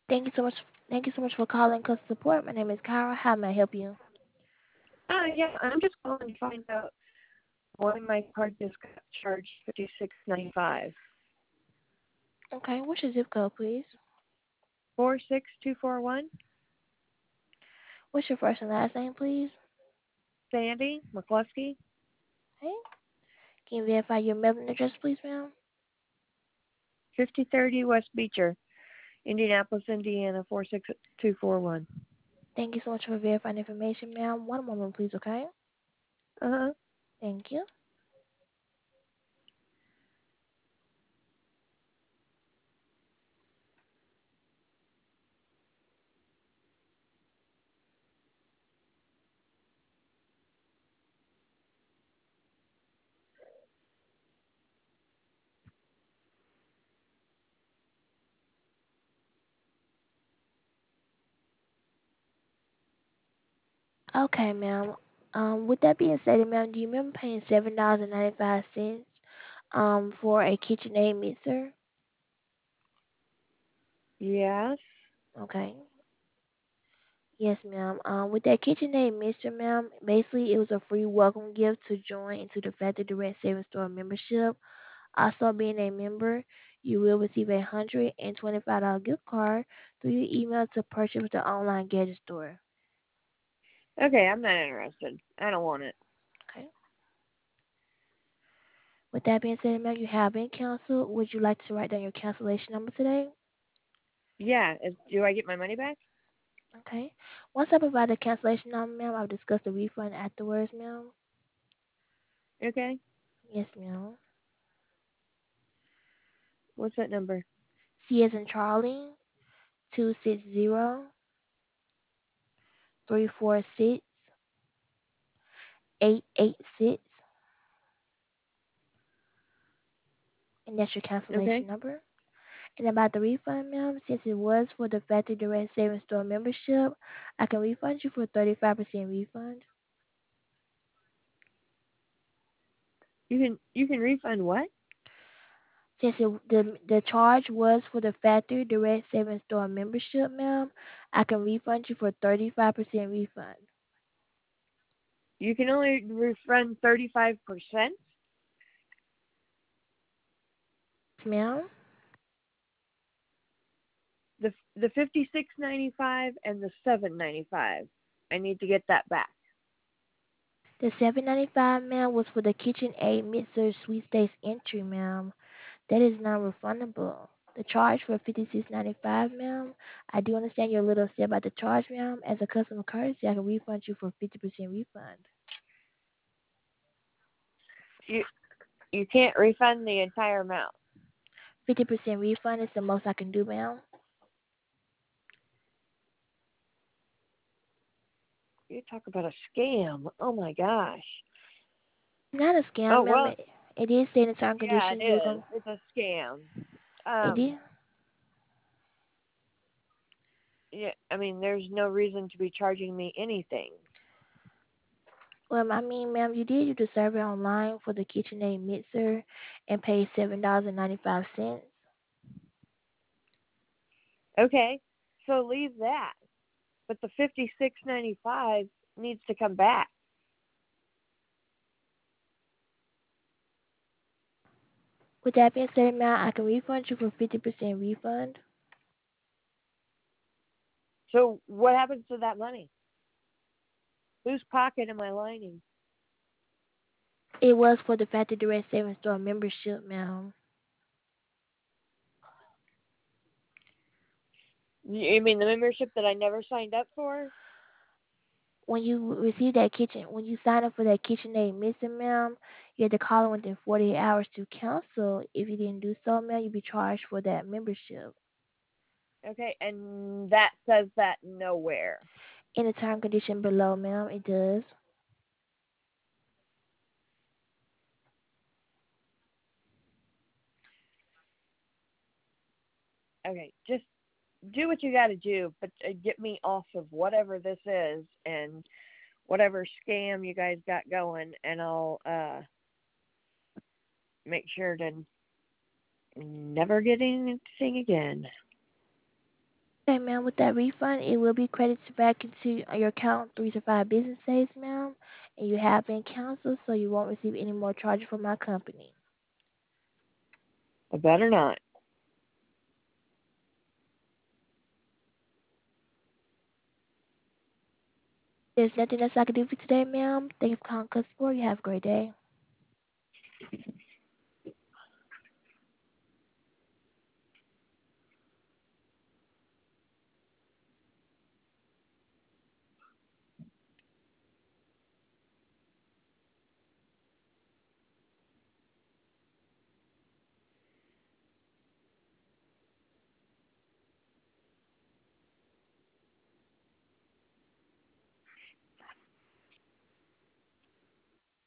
Thank you so much. Thank you so much for calling customer support. My name is Kyra. How may I help you? Yeah, I'm just calling to find out why my card just got charged $56.95. Okay, what's your zip code, please? 46241. What's your first and last name, please? Sandy McCluskey, Okay. Can you verify your mailing address, please, ma'am? 5030 West Beecher, Indianapolis, Indiana 46241. Thank you so much for verifying information, ma'am. One moment, please, okay? Uh huh. Thank you. Okay, ma'am. With that being said, ma'am, do you remember paying $7.95 for a KitchenAid mixer? Yes. Okay. Yes, ma'am. With that KitchenAid mixer, ma'am, basically it was a free welcome gift to join into the Factory Direct Savings Store membership. Also, being a member, you will receive a $125 gift card through your email to purchase with the online gadget store. Okay, I'm not interested. I don't want it. Okay. With that being said, ma'am, you have been canceled. Would you like to write down your cancellation number today? Yeah, do I get my money back? Okay. Once I provide the cancellation number, ma'am, I'll discuss the refund afterwards, ma'am. Okay. Yes, ma'am. What's that number? C as in Charlie, 260-346-886, and that's your Okay. cancellation number. And about the refund, ma'am, since it was for the Factory Direct Savings Store membership, I can refund you for a 35% refund. You can refund what? Since the charge was for the Factory Direct Savings Store membership, ma'am, I can refund you for 35% refund. You can only refund 35%. Ma'am, The 56.95 and the 7.95. I need to get that back. the 7.95, ma'am, was for the KitchenAid mixer sweepstakes entry, ma'am. That is non-refundable. The charge for 56.95, ma'am. I do understand you're a little upset about the charge, ma'am. As a customer courtesy, I can refund you for 50% refund. You you can't refund the entire amount. 50% refund is the most I can do, ma'am. You talk about a scam. Oh my gosh. Not a scam, Oh ma'am. well, It is stating term and yeah, it conditions. You're is. going. It's a scam. It is. Yeah. I mean, there's no reason to be charging me anything. Well, I mean, ma'am, you did do the survey online for the KitchenAid mixer and paid $7.95. Okay, so leave that. But the 56.95 needs to come back. With that being said, ma'am, I can refund you for 50% refund. So what happens to that money? Whose pocket am I lining? It was for the Factory Direct Savings Store membership, ma'am. You mean the membership that I never signed up for? When you receive that when you sign up for that KitchenAid missing, ma'am, you have to call in within 48 hours to cancel. If you didn't do so, ma'am, you'll be charged for that membership. Okay, and that says that nowhere. In the term condition below, ma'am, it does. Okay, just do what you got to do, but get me off of whatever this is and whatever scam you guys got going, and I'll make sure to never get anything again. Okay, ma'am, with that refund, it will be credited back into your account 3 to 5 business days, ma'am. And you have been canceled, so you won't receive any more charges from my company. I better not. There's nothing else I can do for you today, ma'am. Thank you for calling Customer. You have a great day.